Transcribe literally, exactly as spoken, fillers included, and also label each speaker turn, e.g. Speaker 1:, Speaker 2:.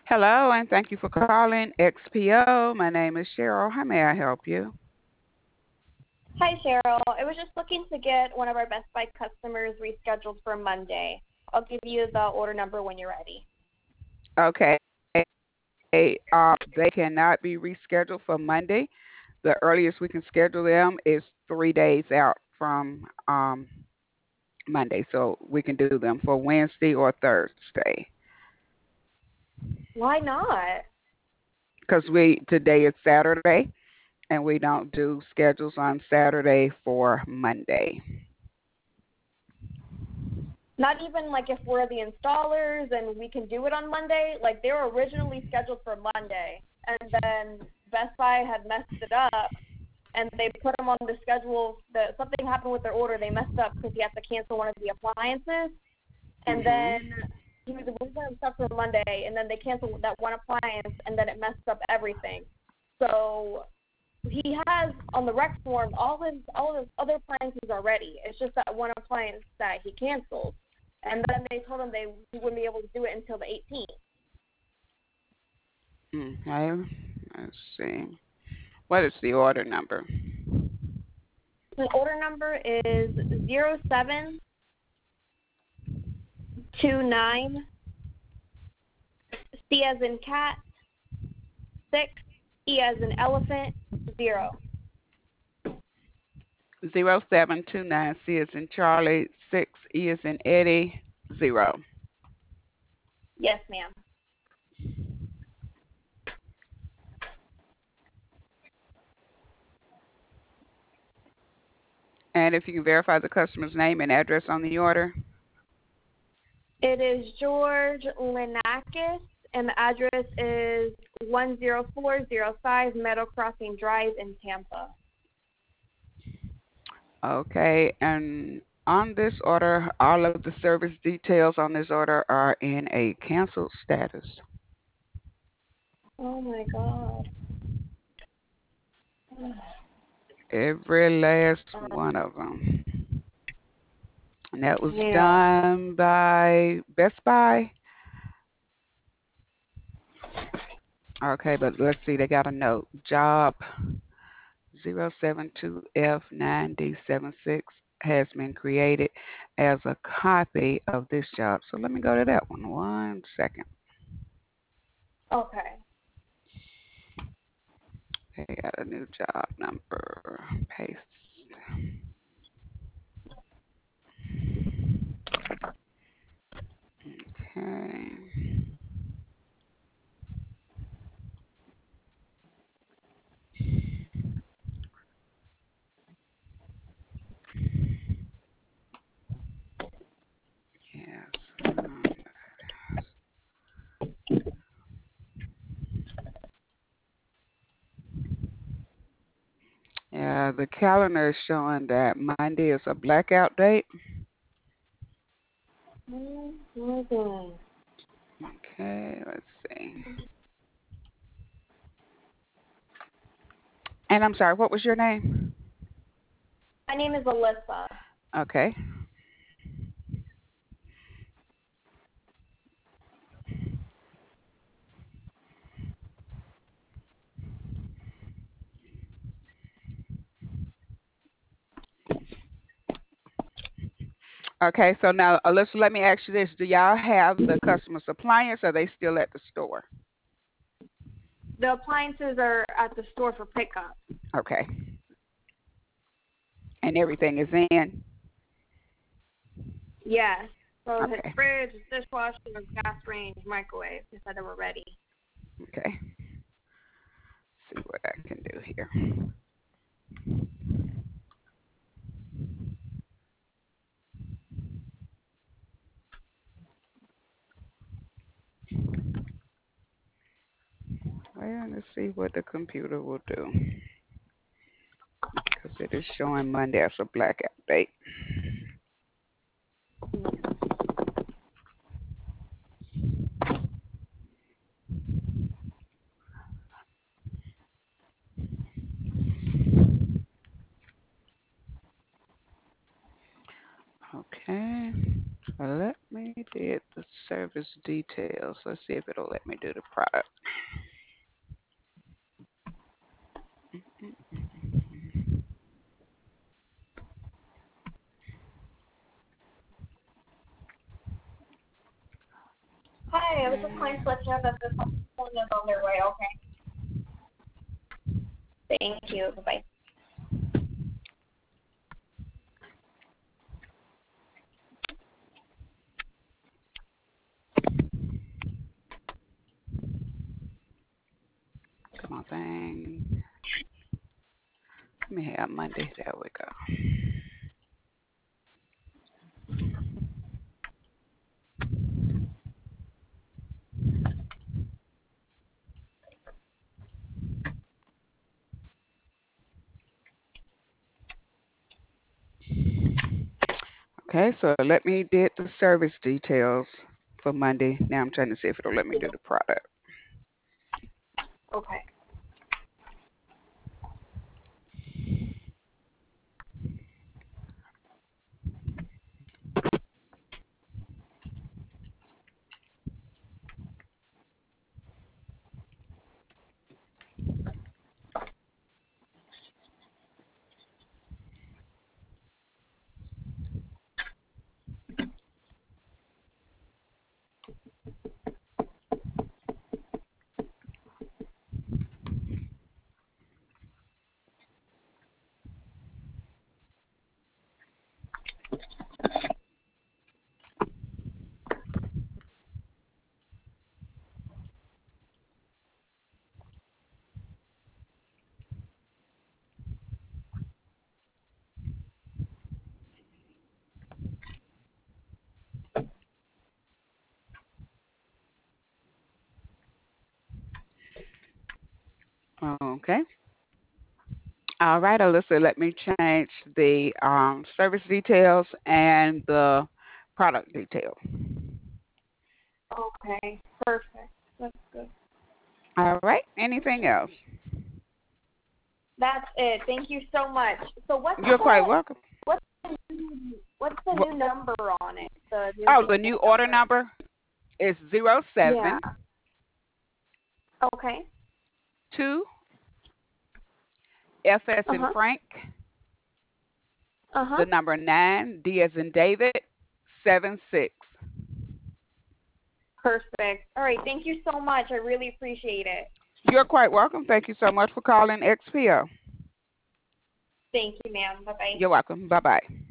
Speaker 1: Hello, and thank you for calling X P O. My name is Cheryl. How may I help you?
Speaker 2: Hi, Cheryl. I was just looking to get one of our Best Buy customers rescheduled for Monday. I'll give you the order number when you're ready.
Speaker 1: Okay. Uh, they cannot be rescheduled for Monday. The earliest we can schedule them is three days out from um, Monday, so we can do them for Wednesday or Thursday.
Speaker 2: Why not?
Speaker 1: Because we today is Saturday, and we don't do schedules on Saturday for Monday.
Speaker 2: Not even like if we're the installers and we can do it on Monday. Like they were originally scheduled for Monday, and then Best Buy had messed it up, and they put them on the schedule. That something happened with their order. They messed up because he had to cancel one of the appliances, and
Speaker 1: Mhm.
Speaker 2: then he was originally stuff for Monday, and then they canceled that one appliance, and then it messed up everything. So he has on the rec form all his all his other appliances are ready. It's just that one appliance that he canceled, and then they told him they he wouldn't be able to do it until the eighteenth.
Speaker 1: Okay. Let's see. What is the order number?
Speaker 2: The order number is zero seven two nine C as in cat six E as in elephant zero.
Speaker 1: Zero seven two nine C is in Charlie, six E is in Eddie, zero.
Speaker 2: Yes, ma'am.
Speaker 1: And if you can verify the customer's name and address on the order.
Speaker 2: It is George Linakis, and the address is one zero four zero five Meadow Crossing Drive in Tampa.
Speaker 1: Okay, and on this order, all of the service details on this order are in a canceled status.
Speaker 2: Oh my God.
Speaker 1: Every last
Speaker 2: Um,
Speaker 1: one of them. And that was
Speaker 2: yeah.
Speaker 1: done by Best Buy. Okay, but let's see, they got a note. Job zero seven two F nine D seven six has been created as a copy of this job. So let me go to that one. One second.
Speaker 2: Okay.
Speaker 1: Okay, got a new job number. Paste. Okay. Yes. Um, yeah, the calendar is showing that Monday is a blackout date.
Speaker 2: Mm-hmm.
Speaker 1: Okay, let's see. And I'm sorry, what was your name?
Speaker 2: My name is Alyssa.
Speaker 1: Okay. Okay, so now Alyssa, let me ask you this. Do y'all have the customer appliance or are they still at the store?
Speaker 2: The appliances are at the store for pickup.
Speaker 1: Okay. And everything is in?
Speaker 2: Yes. So his
Speaker 1: Okay.
Speaker 2: fridge, his dishwasher, his gas range, microwave. He said they were ready.
Speaker 1: Okay. See what I can do here. Well, let's see what the computer will do. Because it is showing Monday as a blackout date. Okay. So let me me did the service details. Let's see if it'll let me do the product.
Speaker 2: Hi, I was just calling to let you know that this one is on their way. Okay. Thank you. Bye.
Speaker 1: Come on, thing. Let me have Monday. There we go. Okay, so let me did the service details for Monday. Now I'm trying to see if it'll let me do the product.
Speaker 2: Okay.
Speaker 1: Okay. All right, Alyssa, let me change the um, service details and the product detail.
Speaker 2: Okay. Perfect. That's good.
Speaker 1: All right. Anything else?
Speaker 2: That's it. Thank you so much. So what's
Speaker 1: You're quite
Speaker 2: the
Speaker 1: welcome.
Speaker 2: what's the new, what's the
Speaker 1: Wh-
Speaker 2: new number on it? The new
Speaker 1: Oh, the
Speaker 2: invoice
Speaker 1: new order
Speaker 2: number.
Speaker 1: number is zero
Speaker 2: Yeah.
Speaker 1: seven
Speaker 2: Okay.
Speaker 1: two F as
Speaker 2: Uh
Speaker 1: in
Speaker 2: huh.
Speaker 1: Frank,
Speaker 2: Uh huh.
Speaker 1: the number nine, D as in David, seven six.
Speaker 2: Perfect. All right. Thank you so much. I really appreciate it.
Speaker 1: You're quite welcome. Thank you so much for calling X P O.
Speaker 2: Thank you, ma'am. Bye bye.
Speaker 1: You're welcome. Bye bye.